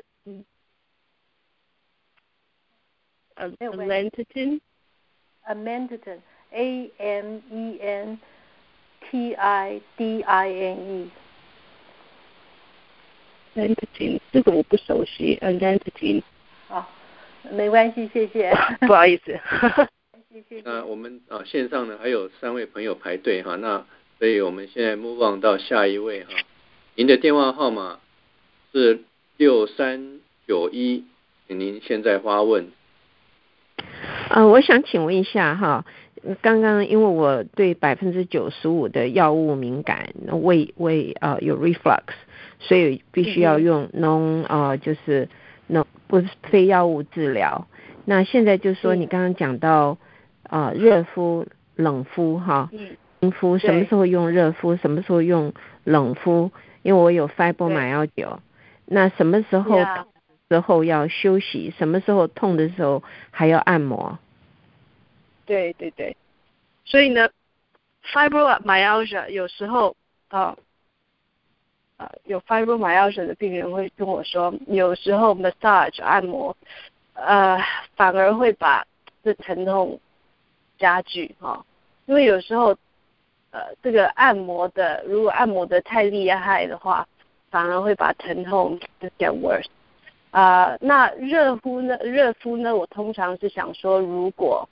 S2: Amantadine。
S3: Amantadine AMENTIDINE。
S2: Amantadine 这个我不熟悉 Amantadine。
S3: 没关系，谢谢。
S2: 不好意思。
S3: 谢谢。
S1: 那我们线上呢还有3位朋友排队哈，那所以我们现在 move on 到下一位哈。您的电话号码是6391，请您现在发问。
S4: 我想请问一下哈，刚刚因为我对95%的药物敏感，胃有 reflux， 所以必须要用就是不是非药物治疗。那现在就是说你刚刚讲到热敷、冷敷哈，冰敷什么时候用热敷，什么时候用冷敷？因为我有 fibromyalgia， 那什么时候痛的时候要休息，什么时候痛的时候还要按摩？
S2: 对对对，所以呢 fibromyalgia 有时候有 fibromyalgia 的病人会跟我说，有时候 massage 按摩反而会把这疼痛加剧因为有时候这个如果按摩的太厉害的话，反而会把疼痛 get worse。那热敷呢，我通常是想说，如果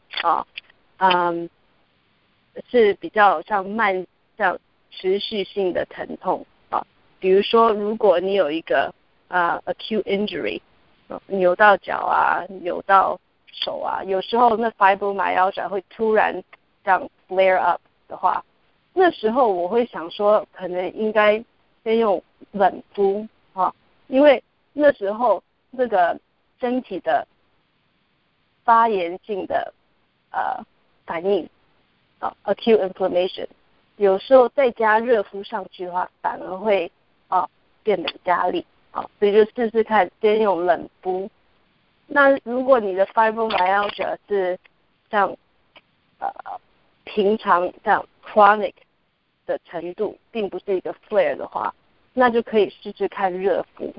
S2: 是比较像持续性的疼痛比如说如果你有一个acute injury，扭到脚啊，扭到手啊，有时候那 fibromyalgia 会突然这样 flare up 的话，那时候我会想说，可能应该先用冷敷因为那时候这个身体的发炎性的反应acute inflammation， 有时候再加热敷上去的话，反而会变本加厉所以就试试看，先用冷敷。那如果你的 fibromyalgia 是像平常这样 chronic 的程度，并不是一个 flare 的话，那就可以试试看热敷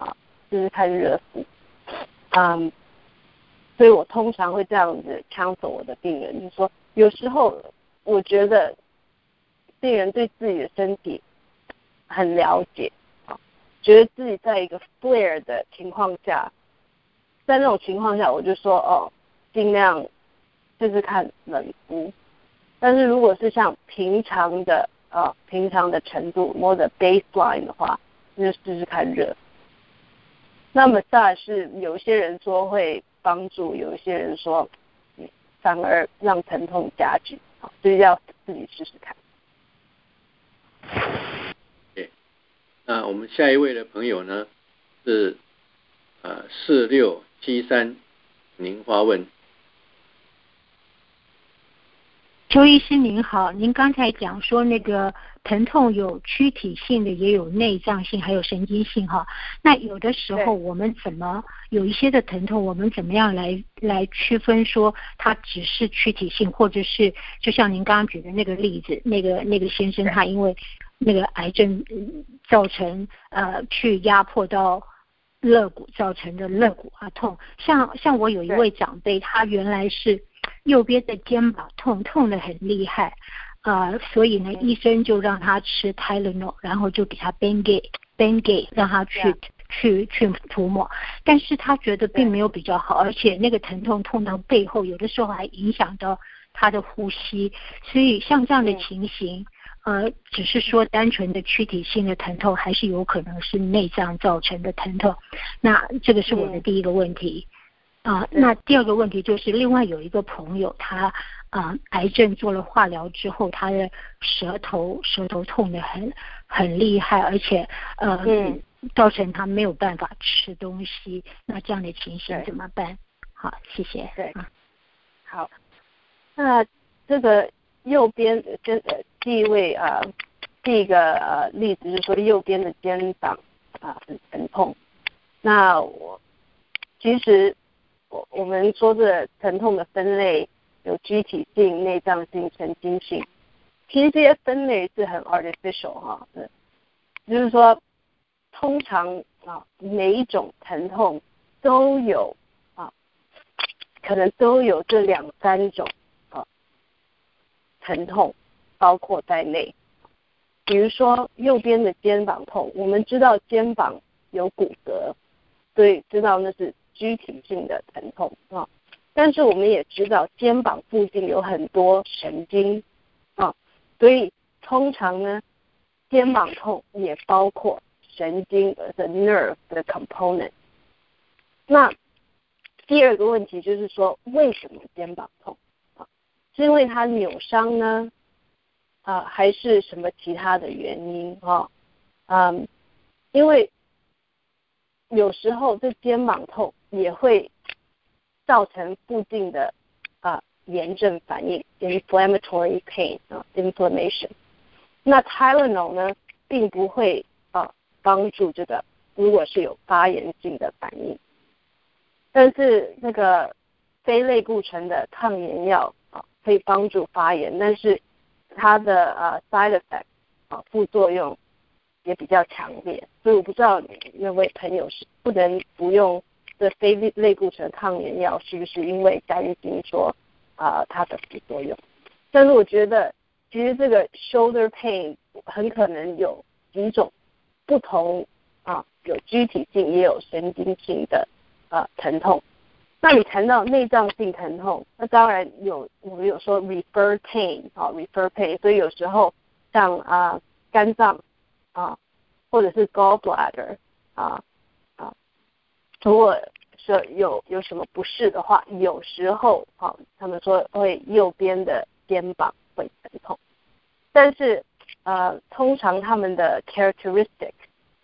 S2: 所以我通常会这样子 counsel 我的病人，就是说有时候我觉得病人对自己的身体很了解觉得自己在一个 flare 的情况下，在那种情况下我就说尽量试试看冷敷。但是如果是像平常的程度 more the baseline 的话，就试试看热。那么再是有些人说会帮助，有些人说反而让疼痛加剧所以要自己试试看。
S1: 那我们下一位的朋友呢是4673，您发问。
S5: 邱医师您好，您刚才讲说那个疼痛有躯体性的，也有内脏性，还有神经性哈。那有的时候我们有一些的疼痛，我们怎么样来区分说它只是躯体性，或者是就像您刚刚举的那个例子，那个先生他因为那个癌症造成去压迫到肋骨造成的肋骨痛。像我有一位长辈，他原来是右边的肩膀痛得很厉害所以呢，医生就让他吃 Tylenol， 然后就给他 Bengay 让他去涂抹，但是他觉得并没有比较好，而且那个疼痛痛到背后，有的时候还影响到他的呼吸，所以像这样的情形，只是说单纯的躯体性的疼痛，还是有可能是内脏造成的疼痛。那这个是我的第一个问题。那第二个问题就是另外有一个朋友，他癌症做了化疗之后，他的舌头痛得很厉害，而且造成他没有办法吃东西。那这样的情形怎么办？好，谢谢。
S2: 对，好。那这个右边第一个例子就是说右边的肩膀很疼痛。那其实我们说的疼痛的分类有躯体性、内脏性、神经性，其实这些分类是很 artificial 哈，就是说通常每一种疼痛都有可能都有这2-3种疼痛包括在内。比如说右边的肩膀痛，我们知道肩膀有骨骼，所以知道那是躯体性的疼痛但是我们也知道肩膀附近有很多神经所以通常呢肩膀痛也包括神经的 nerve 的 component。 那第二个问题就是说为什么肩膀痛是因为它扭伤呢还是什么其他的原因因为有时候这肩膀痛也会造成附近的炎症反应 inflammatory pain inflammation。 那 Tylenol 呢并不会帮助这个如果是有发炎性的反应，但是那个非类固醇的抗炎药可以帮助发炎，但是它的side effect 副作用也比较强烈，所以我不知道那位朋友是不能服用这非类固醇抗炎药是不是因为担心说它的副作用。但是我觉得其实这个 shoulder pain 很可能有几种不同有肢体性也有神经性的疼痛。那你谈到内脏性疼痛，那当然我们有说 refer pain refer pain， 所以有时候像肝脏或者是 gallbladder 如果说有什么不适的话，有时候他们说会右边的肩膀会疼痛，但是通常他们的 characteristic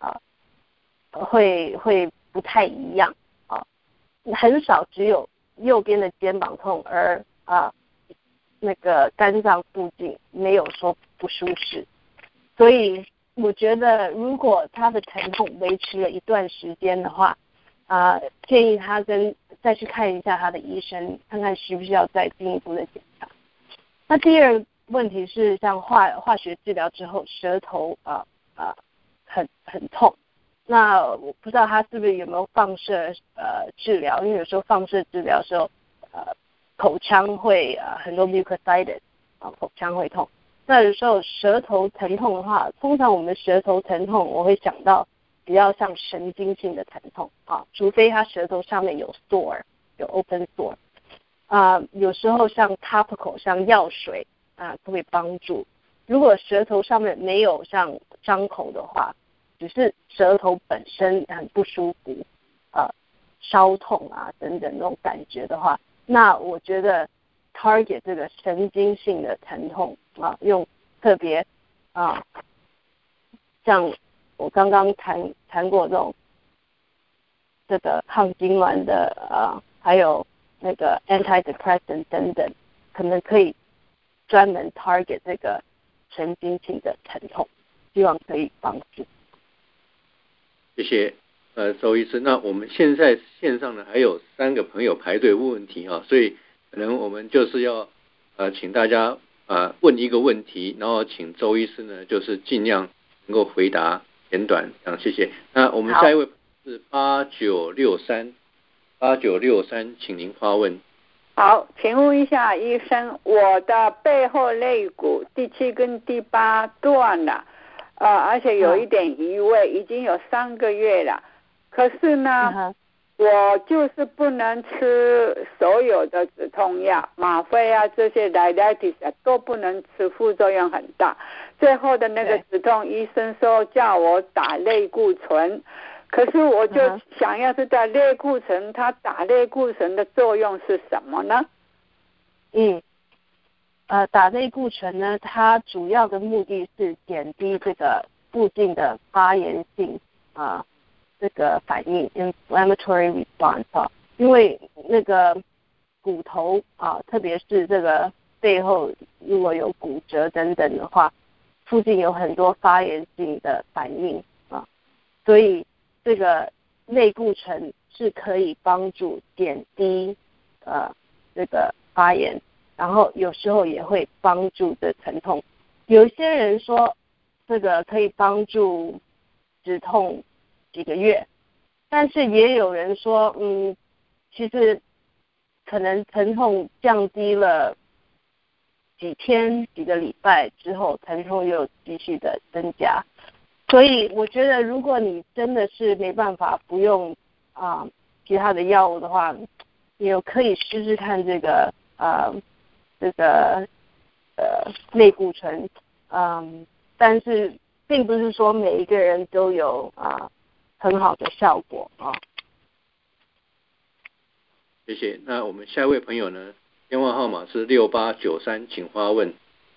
S2: 会不太一样很少只有右边的肩膀痛而那个肝脏附近没有说不舒适。所以我觉得如果他的疼痛维持了一段时间的话建议他再去看一下他的医生，看看需不需要再进一步的检查。那第二个问题是像化学治疗之后舌头很痛，那我不知道他是不是有没有放射治疗，因为有时候放射治疗的时候口腔会很多 mucositis 口腔会痛。那有时候舌头疼痛的话，通常我们舌头疼痛我会想到比较像神经性的疼痛除非他舌头上面有 sore 有 open sore 有时候像 topical 像药水都会帮助。如果舌头上面没有像伤口的话，只是舌头本身很不舒服烧痛等等那种感觉的话，那我觉得 target 这个神经性的疼痛用特别像我刚刚谈过这个抗痉挛的还有那个 antidepressant 等等，可能可以专门 target 这个神经性的疼痛，希望可以帮助。
S1: 谢谢周医师。那我们现在线上呢还有3个朋友排队问问题所以可能我们就是要请大家问一个问题，然后请周医师呢就是尽量能够回答简短谢谢。那我们下一位是8963，请您发问。
S6: 好，请问一下医生，我的背后肋骨第7跟第8断了，而且有一点移位，已经有3个月了。可是呢，我就是不能吃所有的止痛药，吗啡啊这些 diabetes 都不能吃，副作用很大。最后的那个止痛医生说叫我打类固醇。可是我就想要知道类固醇，它打类固醇的作用是什么呢？
S2: 打类固醇呢，它主要的目的是减低这个附近的发炎性这个反应 inflammatory response 因为那个骨头特别是这个背后如果有骨折等等的话，附近有很多发炎性的反应所以这个类固醇是可以帮助减低这个发炎，然后有时候也会帮助的疼痛。有些人说这个可以帮助止痛几个月，但是也有人说其实可能疼痛降低了几天几个礼拜之后，疼痛又继续的增加。所以我觉得如果你真的是没办法不用其他的药物的话，也可以试试看这个类固醇但是并不是说每一个人都有很好的效果
S1: 谢谢。那我们下一位朋友呢，电话号码是6893，请发问。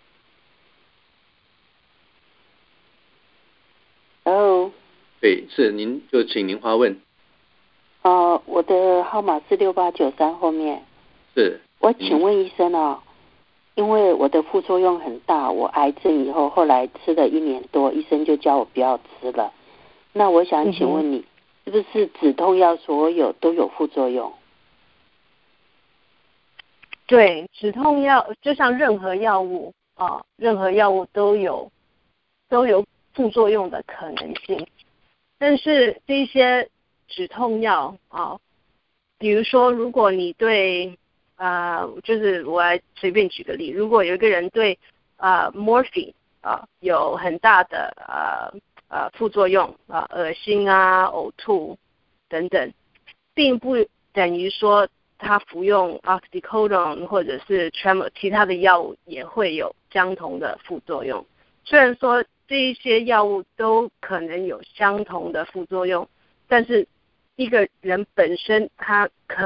S1: 对，是您，就请您发问。
S7: 我的号码是6893后面。
S1: 是。
S7: 我请问医生因为我的副作用很大，我癌症以后来吃了1年多，医生就叫我不要吃了。那我想请问你，是不是止痛药所有都有副作用？
S2: 对，止痛药就像任何药物任何药物都有副作用的可能性。但是这些止痛药比如说如果你对就是我来随便举个例，如果有一个人对morphine 有很大的副作用恶心呕吐等等，并不等于说他服用 oxycodone 或者是 tremor 其他的药物也会有相同的副作用。虽然说这一些药物都可能有相同的副作用，但是一个人本身他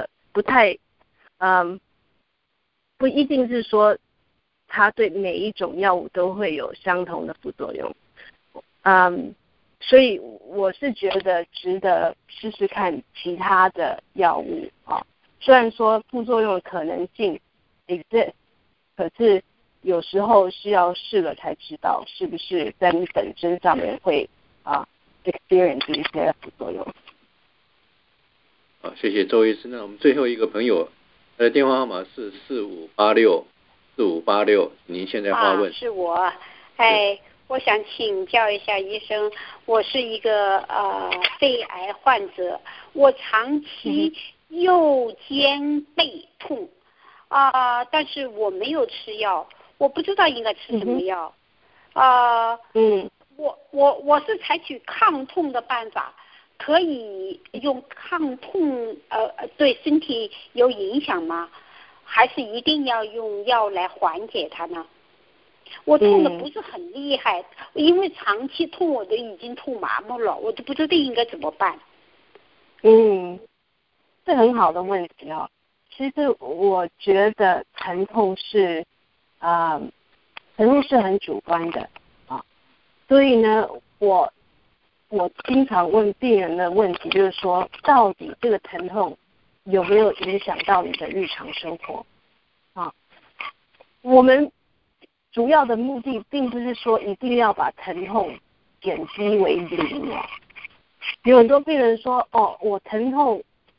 S2: 不一定是说他对每一种药物都会有相同的副作用。所以我是觉得值得试试看其他的药物虽然说副作用的可能性 exist， 可是有时候是要试了才知道是不是在你本身上面会experience 一些副作用。
S1: 好，谢谢周医师。那我们最后一个朋友，他的电话号码是4586，您现在发问。
S8: 是我，我想请教一下医生，我是一个肺癌患者，我长期右肩背痛但是我没有吃药，我不知道应该吃什么药我是采取抗痛的办法，可以用抗痛对身体有影响吗？还是一定要用药来缓解它呢？我痛的不是很厉害，因为长期痛我都已经痛麻木了，我都不知道应该怎么办。
S2: 这很好的问题其实我觉得疼痛是很主观的所以呢我经常问病人的问题就是说，到底这个疼痛有没有影响到你的日常生活我们主要的目的并不是说一定要把疼痛减低为0有很多病人说我疼痛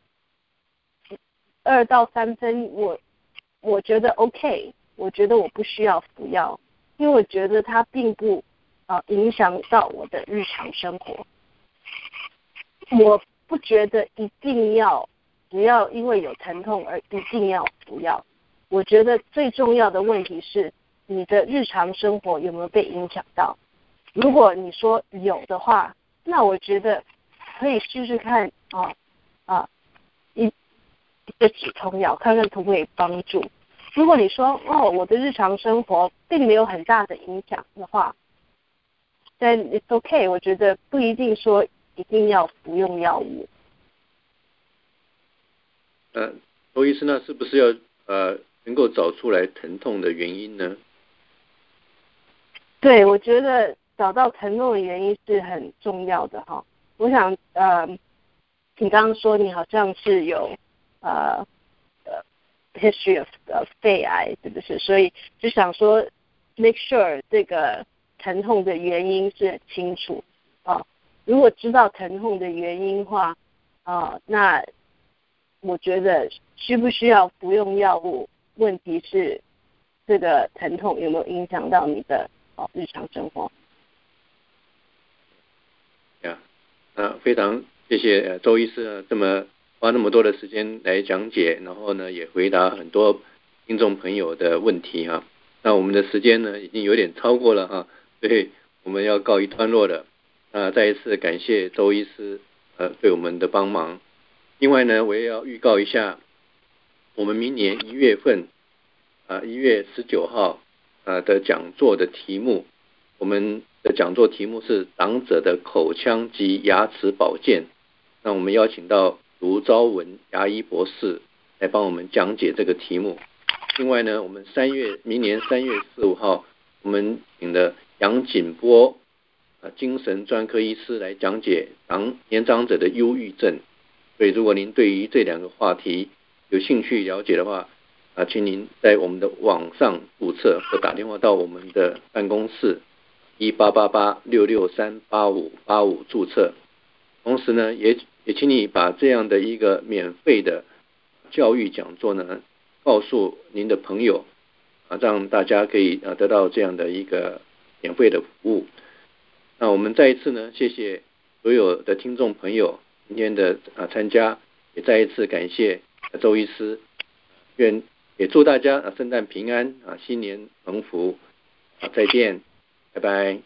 S2: 2到3分，我觉得 OK， 我觉得我不需要服药，因为我觉得它并不影响到我的日常生活。我不觉得一定要只要因为有疼痛而一定要服药。我觉得最重要的问题是你的日常生活有没有被影响到。如果你说有的话，那我觉得可以试试看一个止痛药，看看可不可以帮助。如果你说我的日常生活并没有很大的影响的话，但 it's okay， 我觉得不一定说一定要服用药物。
S1: 周医师，那是不是要能够找出来疼痛的原因呢？
S2: 对，我觉得找到疼痛的原因是很重要的哈。我想你刚刚说你好像是有history of 肺癌，是不是？所以就想说 make sure 这个疼痛的原因是很清楚如果知道疼痛的原因的话那我觉得需不需要服用药物，问题是这个疼痛有没有影响到你的日常生活。
S1: 非常谢谢周医师这么花那么多的时间来讲解，然后呢也回答很多听众朋友的问题那我们的时间呢已经有点超过了所以我们要告一段落了。再一次感谢周医师对我们的帮忙。另外呢，我也要预告一下，我们明年1月份1月19号的讲座的题目，我们的讲座题目是长者的口腔及牙齿保健。那我们邀请到卢昭文牙医博士来帮我们讲解这个题目。另外呢，我们明年3月4、5号，我们请了杨锦波精神专科医师来讲解年长者的忧郁症。所以如果您对于这2个话题有兴趣了解的话请您在我们的网上注册或打电话到我们的办公室1888-663-8585注册。同时呢也请你把这样的一个免费的教育讲座呢告诉您的朋友让大家可以得到这样的一个免费的服务。那我们再一次呢谢谢所有的听众朋友今天的参加，也再一次感谢周医师，也祝大家圣诞平安新年蒙福再见，拜拜。